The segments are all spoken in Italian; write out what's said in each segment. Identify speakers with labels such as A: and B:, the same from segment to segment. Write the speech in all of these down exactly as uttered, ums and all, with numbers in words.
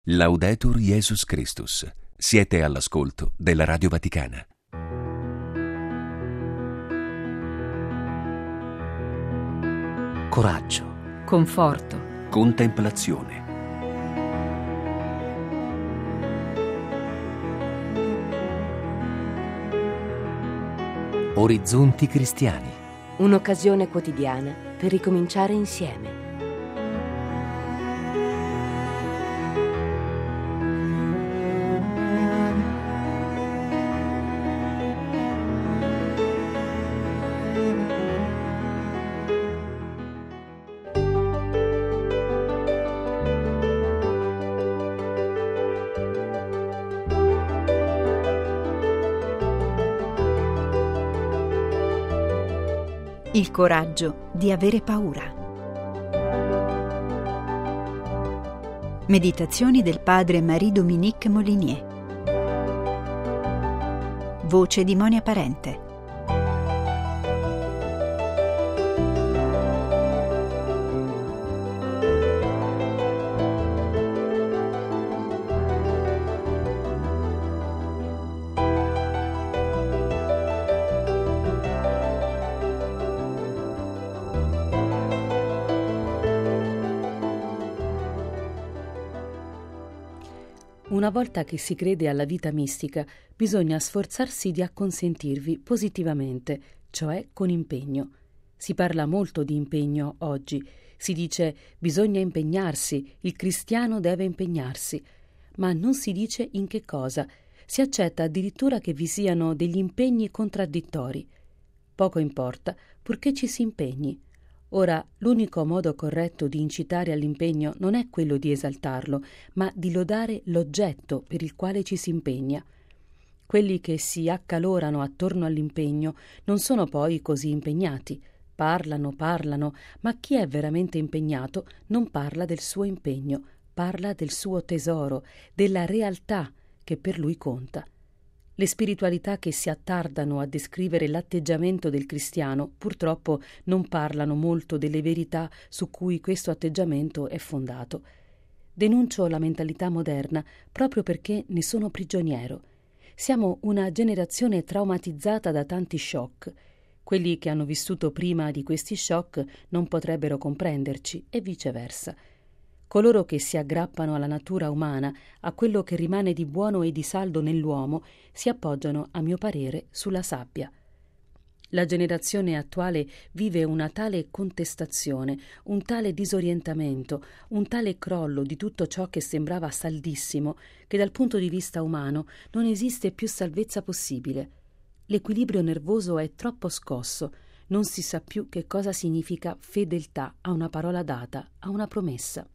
A: Laudetur Jesus Christus. Siete all'ascolto della Radio Vaticana.
B: Coraggio,
C: conforto,
A: Contemplazione.
B: orizzonti cristiani.
D: Un'occasione quotidiana per ricominciare insieme.
C: il coraggio di avere paura. Meditazioni del padre Marie-Dominique Molinier. Voce di Monia Parente.
E: Una volta che si crede alla vita mistica, bisogna sforzarsi di acconsentirvi positivamente, cioè con impegno. Si parla molto di impegno oggi. Si dice bisogna impegnarsi, il cristiano deve impegnarsi, ma non si dice in che cosa. Si accetta addirittura che vi siano degli impegni contraddittori. Poco importa, purché ci si impegni. Ora, l'unico modo corretto di incitare all'impegno non è quello di esaltarlo, ma di lodare l'oggetto per il quale ci si impegna. Quelli che si accalorano attorno all'impegno non sono poi così impegnati. Parlano, parlano, ma chi è veramente impegnato non parla del suo impegno, parla del suo tesoro, della realtà che per lui conta. Le spiritualità che si attardano a descrivere l'atteggiamento del cristiano purtroppo non parlano molto delle verità su cui questo atteggiamento è fondato. Denuncio la mentalità moderna proprio perché ne sono prigioniero. Siamo una generazione traumatizzata da tanti shock. Quelli che hanno vissuto prima di questi shock non potrebbero comprenderci e viceversa. Coloro che si aggrappano alla natura umana, a quello che rimane di buono e di saldo nell'uomo, si appoggiano, a mio parere, sulla sabbia. La generazione attuale vive una tale contestazione, un tale disorientamento, un tale crollo di tutto ciò che sembrava saldissimo, che dal punto di vista umano non esiste più salvezza possibile. L'equilibrio nervoso è troppo scosso, non si sa più che cosa significa fedeltà a una parola data, a una promessa.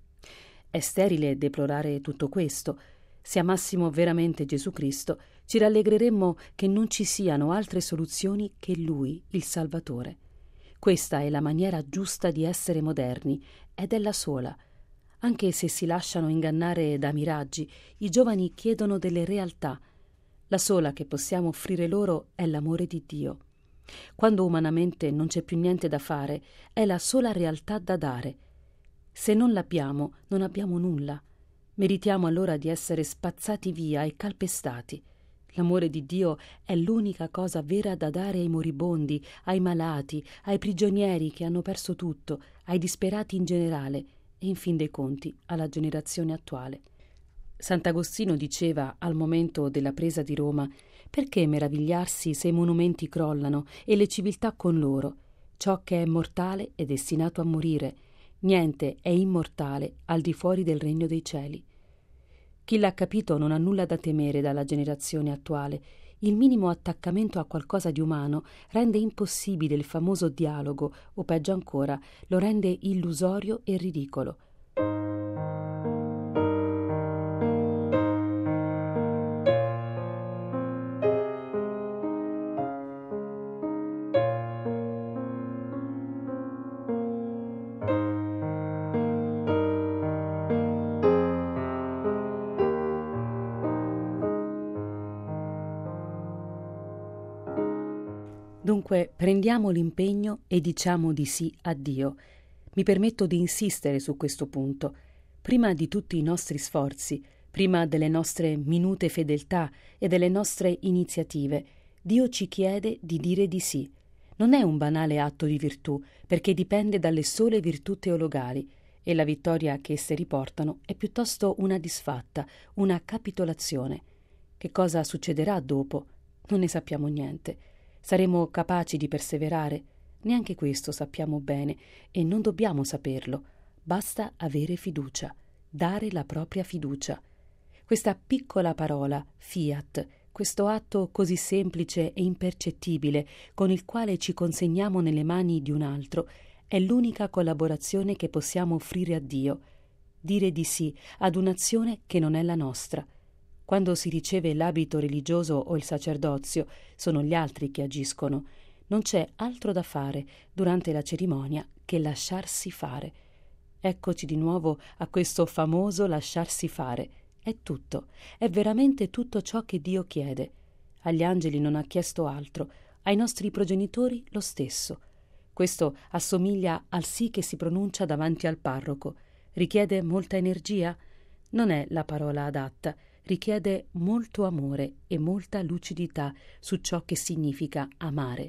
E: È sterile deplorare tutto questo. Se amassimo veramente Gesù Cristo, ci rallegreremmo che non ci siano altre soluzioni che Lui, il Salvatore. Questa è la maniera giusta di essere moderni, ed è la sola. Anche se si lasciano ingannare da miraggi, i giovani chiedono delle realtà. La sola che possiamo offrire loro è l'amore di Dio. Quando umanamente non c'è più niente da fare, è la sola realtà da dare. Se non l'abbiamo, non abbiamo nulla. Meritiamo allora di essere spazzati via e calpestati. L'amore di Dio è l'unica cosa vera da dare ai moribondi, ai malati, ai prigionieri che hanno perso tutto, ai disperati in generale e, in fin dei conti, alla generazione attuale. Sant'Agostino diceva, al momento della presa di Roma, «Perché meravigliarsi se i monumenti crollano e le civiltà con loro? Ciò che è mortale è destinato a morire. Niente è immortale al di fuori del regno dei cieli». Chi l'ha capito non ha nulla da temere dalla generazione attuale. Il minimo attaccamento a qualcosa di umano rende impossibile il famoso dialogo, o peggio ancora, lo rende illusorio e ridicolo. Dunque, prendiamo l'impegno e diciamo di sì a Dio. Mi permetto di insistere su questo punto. prima di tutti i nostri sforzi, prima delle nostre minute fedeltà e delle nostre iniziative, Dio ci chiede di dire di sì. Non è un banale atto di virtù, perché dipende dalle sole virtù teologali, e la vittoria che esse riportano è piuttosto una disfatta, una capitolazione. Che cosa succederà dopo? Non ne sappiamo niente. Saremo capaci di perseverare? Neanche questo sappiamo bene, e non dobbiamo saperlo. Basta avere fiducia, dare la propria fiducia. Questa piccola parola, fiat, questo atto così semplice e impercettibile con il quale ci consegniamo nelle mani di un altro, è l'unica collaborazione che possiamo offrire a Dio. Dire di sì ad un'azione che non è la nostra. Quando si riceve l'abito religioso o il sacerdozio, sono gli altri che agiscono. Non c'è altro da fare durante la cerimonia che lasciarsi fare. Eccoci di nuovo a questo famoso lasciarsi fare. È tutto, è veramente tutto ciò che Dio chiede. Agli angeli non ha chiesto altro, ai nostri progenitori lo stesso. Questo assomiglia al sì che si pronuncia davanti al parroco. Richiede molta energia? Non è la parola adatta. Richiede molto amore e molta lucidità su ciò che significa amare.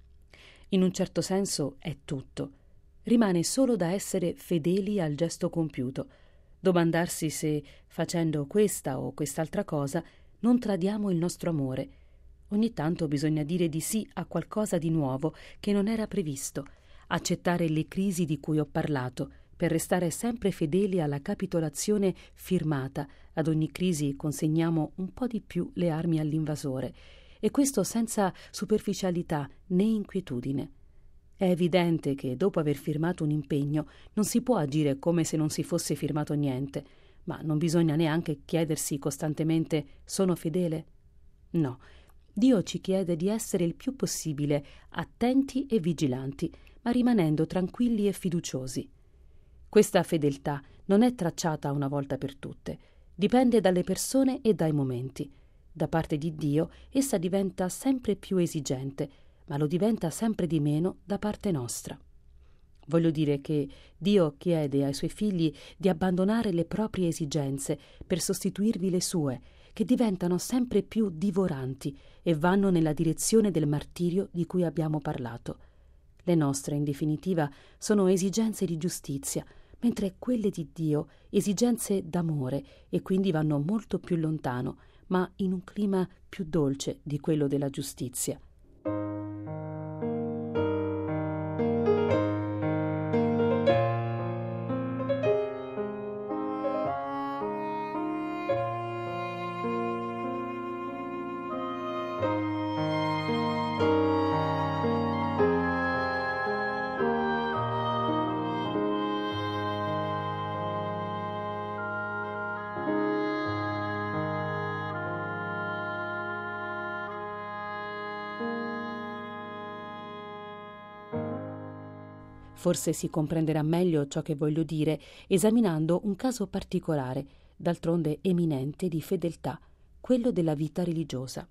E: In un certo senso è tutto. Rimane solo da essere fedeli al gesto compiuto. Domandarsi se, facendo questa o quest'altra cosa, non tradiamo il nostro amore. Ogni tanto bisogna dire di sì a qualcosa di nuovo che non era previsto, accettare le crisi di cui ho parlato, per restare sempre fedeli alla capitolazione firmata. Ad ogni crisi consegniamo un po' di più le armi all'invasore, e questo senza superficialità né inquietudine. È evidente che dopo aver firmato un impegno non si può agire come se non si fosse firmato niente, ma non bisogna neanche chiedersi costantemente: sono fedele? No, Dio ci chiede di essere il più possibile attenti e vigilanti, ma rimanendo tranquilli e fiduciosi. Questa fedeltà non è tracciata una volta per tutte, dipende dalle persone e dai momenti. Da parte di Dio essa diventa sempre più esigente, ma lo diventa sempre di meno da parte nostra. Voglio dire che Dio chiede ai suoi figli di abbandonare le proprie esigenze per sostituirvi le sue, che diventano sempre più divoranti e vanno nella direzione del martirio di cui abbiamo parlato. Le nostre, in definitiva, sono esigenze di giustizia, mentre quelle di Dio esigenze d'amore, e quindi vanno molto più lontano, ma in un clima più dolce di quello della giustizia. Forse si comprenderà meglio ciò che voglio dire esaminando un caso particolare, d'altronde eminente di fedeltà, quello della vita religiosa.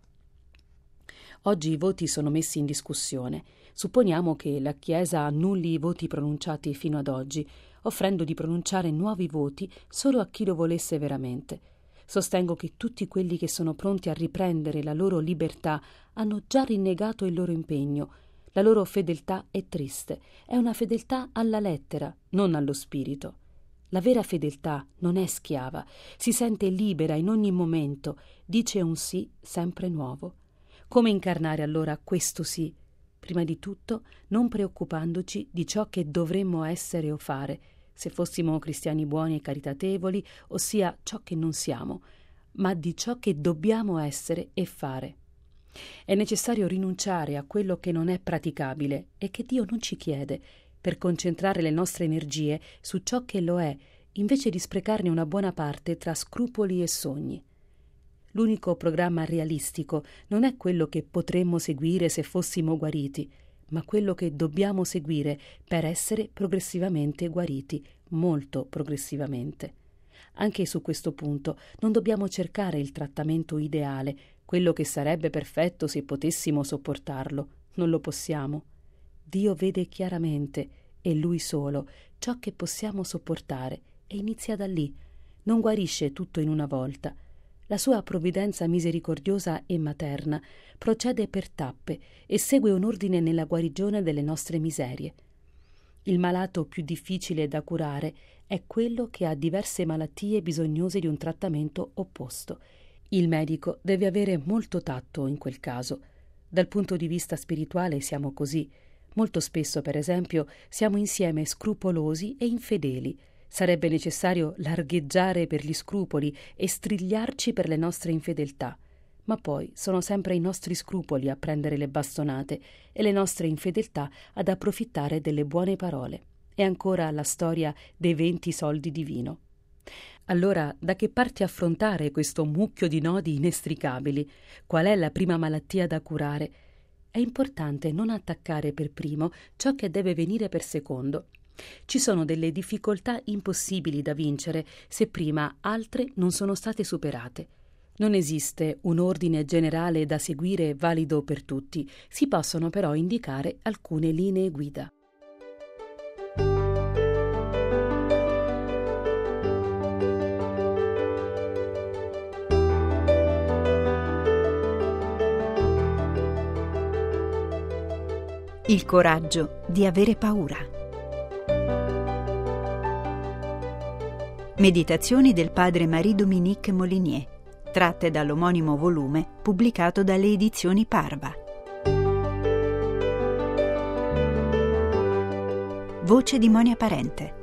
E: Oggi i voti sono messi in discussione. Supponiamo che la Chiesa annulli i voti pronunciati fino ad oggi, offrendo di pronunciare nuovi voti solo a chi lo volesse veramente. Sostengo che tutti quelli che sono pronti a riprendere la loro libertà hanno già rinnegato il loro impegno. La loro fedeltà è triste, è una fedeltà alla lettera, non allo spirito. La vera fedeltà non è schiava, si sente libera in ogni momento, dice un sì sempre nuovo. Come incarnare allora questo sì? Prima di tutto, non preoccupandoci di ciò che dovremmo essere o fare, se fossimo cristiani buoni e caritatevoli, ossia ciò che non siamo, ma di ciò che dobbiamo essere e fare. È necessario rinunciare a quello che non è praticabile e che Dio non ci chiede, per concentrare le nostre energie su ciò che lo è, invece di sprecarne una buona parte tra scrupoli e sogni. L'unico programma realistico non è quello che potremmo seguire se fossimo guariti, ma quello che dobbiamo seguire per essere progressivamente guariti, molto progressivamente. Anche su questo punto non dobbiamo cercare il trattamento ideale, quello che sarebbe perfetto se potessimo sopportarlo. Non lo possiamo. Dio vede chiaramente, e Lui solo, ciò che possiamo sopportare, e inizia da lì. Non guarisce tutto in una volta. La sua provvidenza misericordiosa e materna procede per tappe e segue un ordine nella guarigione delle nostre miserie. Il malato più difficile da curare è quello che ha diverse malattie bisognose di un trattamento opposto. Il medico deve avere molto tatto in quel caso. Dal punto di vista spirituale siamo così. Molto spesso, per esempio, siamo insieme scrupolosi e infedeli. Sarebbe necessario largheggiare per gli scrupoli e strigliarci per le nostre infedeltà. Ma poi sono sempre i nostri scrupoli a prendere le bastonate e le nostre infedeltà ad approfittare delle buone parole. E ancora la storia dei venti soldi di vino. Allora, da che parte affrontare questo mucchio di nodi inestricabili? Qual è la prima malattia da curare? È importante non attaccare per primo ciò che deve venire per secondo. Ci sono delle difficoltà impossibili da vincere se prima altre non sono state superate. Non esiste un ordine generale da seguire valido per tutti, si possono però indicare alcune linee guida.
C: Il coraggio di avere paura. Meditazioni del padre Marie-Dominique Molinier, tratte dall'omonimo volume pubblicato dalle edizioni Parva. Voce di Monia Parente.